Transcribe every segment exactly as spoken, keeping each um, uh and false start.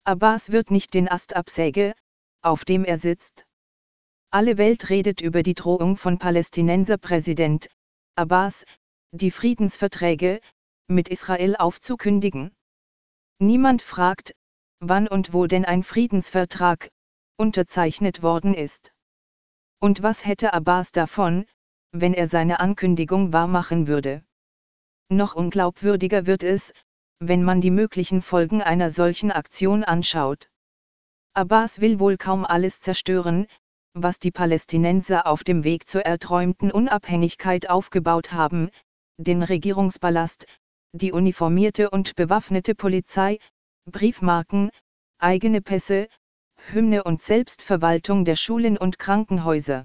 Abbas wird nicht den Ast absäge, auf dem er sitzt. Alle Welt redet über die Drohung von Palästinenser-Präsident Abbas, die Friedensverträge mit Israel aufzukündigen. Niemand fragt, wann und wo denn ein Friedensvertrag unterzeichnet worden ist. Und was hätte Abbas davon, wenn er seine Ankündigung wahrmachen würde? Noch unglaubwürdiger wird es, wenn man die möglichen Folgen einer solchen Aktion anschaut. Abbas will wohl kaum alles zerstören, was die Palästinenser auf dem Weg zur erträumten Unabhängigkeit aufgebaut haben, den Regierungspalast, die uniformierte und bewaffnete Polizei, Briefmarken, eigene Pässe, Hymne und Selbstverwaltung der Schulen und Krankenhäuser.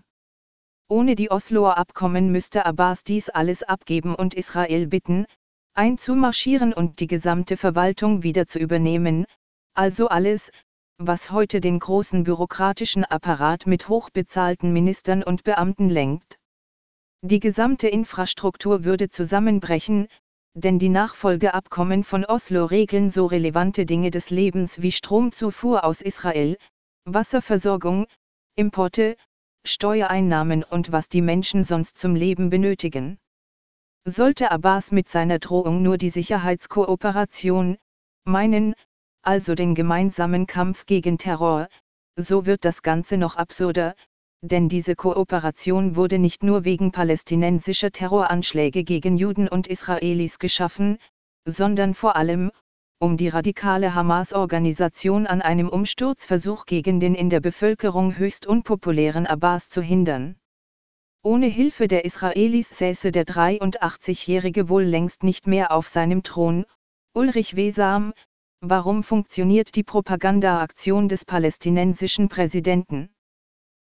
Ohne die Osloer Abkommen müsste Abbas dies alles abgeben und Israel bitten, einzumarschieren und die gesamte Verwaltung wieder zu übernehmen, also alles, was heute den großen bürokratischen Apparat mit hochbezahlten Ministern und Beamten lenkt. Die gesamte Infrastruktur würde zusammenbrechen, denn die Nachfolgeabkommen von Oslo regeln so relevante Dinge des Lebens wie Stromzufuhr aus Israel, Wasserversorgung, Importe, Steuereinnahmen und was die Menschen sonst zum Leben benötigen. Sollte Abbas mit seiner Drohung nur die Sicherheitskooperation meinen, also den gemeinsamen Kampf gegen Terror, so wird das Ganze noch absurder, denn diese Kooperation wurde nicht nur wegen palästinensischer Terroranschläge gegen Juden und Israelis geschaffen, sondern vor allem, um die radikale Hamas-Organisation an einem Umsturzversuch gegen den in der Bevölkerung höchst unpopulären Abbas zu hindern. Ohne Hilfe der Israelis säße der dreiundachtzigjährige wohl längst nicht mehr auf seinem Thron. Ulrich Wesam, warum funktioniert die Propagandaaktion des palästinensischen Präsidenten?